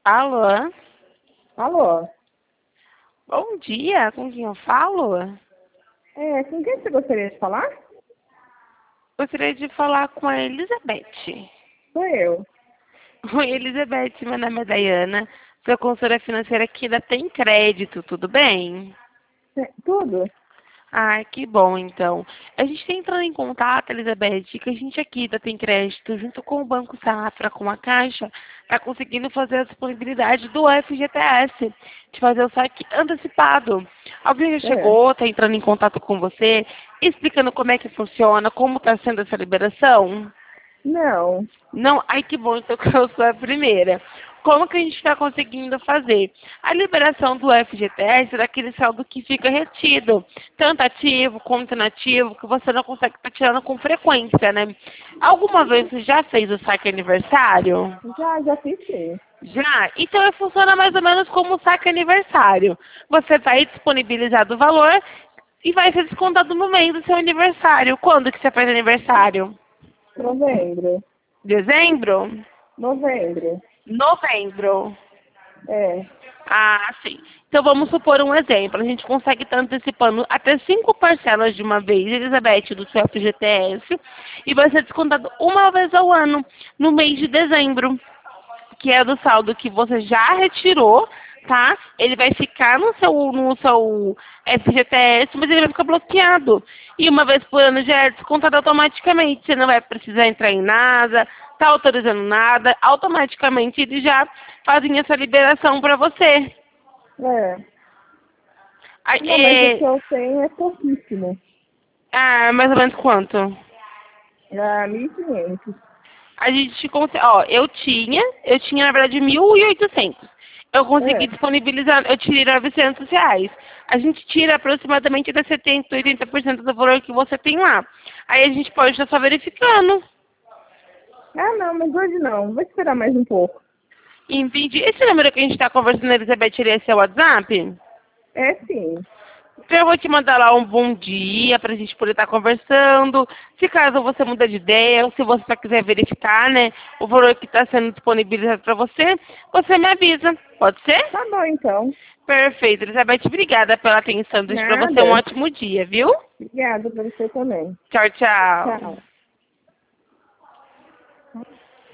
Alô? Alô? Bom dia, com quem eu falo? Com quem você gostaria de falar? Gostaria de falar com a Elizabeth. Sou eu. Oi, Elizabeth, meu nome é Dayana, sou consultora financeira aqui da Tem Crédito, tudo bem? Tudo? Ah, que bom, então. A gente está entrando em contato, Elizabeth, que a gente aqui da Tem Crédito, junto com o Banco Safra, com a Caixa, está conseguindo fazer a disponibilidade do FGTS, de fazer o saque antecipado. Alguém já É. chegou, está entrando em contato com você, explicando como é que funciona, como está sendo essa liberação? Não. Não, ai que bom, então que eu sou a primeira. Como que a gente está conseguindo fazer? A liberação do FGTS é daquele saldo que fica retido, tanto ativo quanto inativo, que você não consegue estar tirando com frequência, né? Alguma vez você já fez o saque aniversário? Já fiz sim. Já? Então funciona mais ou menos como o saque aniversário. Você vai disponibilizar o valor e vai ser descontado no mês do seu aniversário. Quando que você faz aniversário? Novembro. Dezembro? Novembro. Novembro. É. Ah, sim. Então vamos supor um exemplo. A gente consegue estar antecipando até 5 parcelas de uma vez, Elizabeth, do seu FGTS, e vai ser descontado uma vez ao ano, no mês de dezembro, que é do saldo que você já retirou, tá? Ele vai ficar no seu FGTS, mas ele vai ficar bloqueado. E uma vez por ano já é descontado automaticamente. Você não vai precisar entrar em nada, tá autorizando nada. Automaticamente eles já fazem essa liberação para você. É. Ah, Não, mas o que eu tenho é pouquíssimo. mais ou menos quanto? 1.500. A gente consegue, ó, eu tinha na verdade 1.800. Eu consegui É. disponibilizar, eu tirei R$ 900. A gente tira aproximadamente até 70, 80% do valor que você tem lá. Aí a gente pode estar só verificando. Não, mas hoje não. Vou esperar mais um pouco. Entendi. Esse número que a gente está conversando, Elizabeth, ele é seu WhatsApp? É sim. Então eu vou te mandar lá um bom dia pra gente poder estar conversando. Se caso você muda de ideia, ou se você só quiser verificar, né, o valor que está sendo disponibilizado para você, você me avisa. Pode ser? Tá bom, então. Perfeito, Elizabeth. Obrigada pela atenção. Desejo para você um Nada. ótimo dia, viu? Obrigada pra você também. Tchau, tchau. Tchau.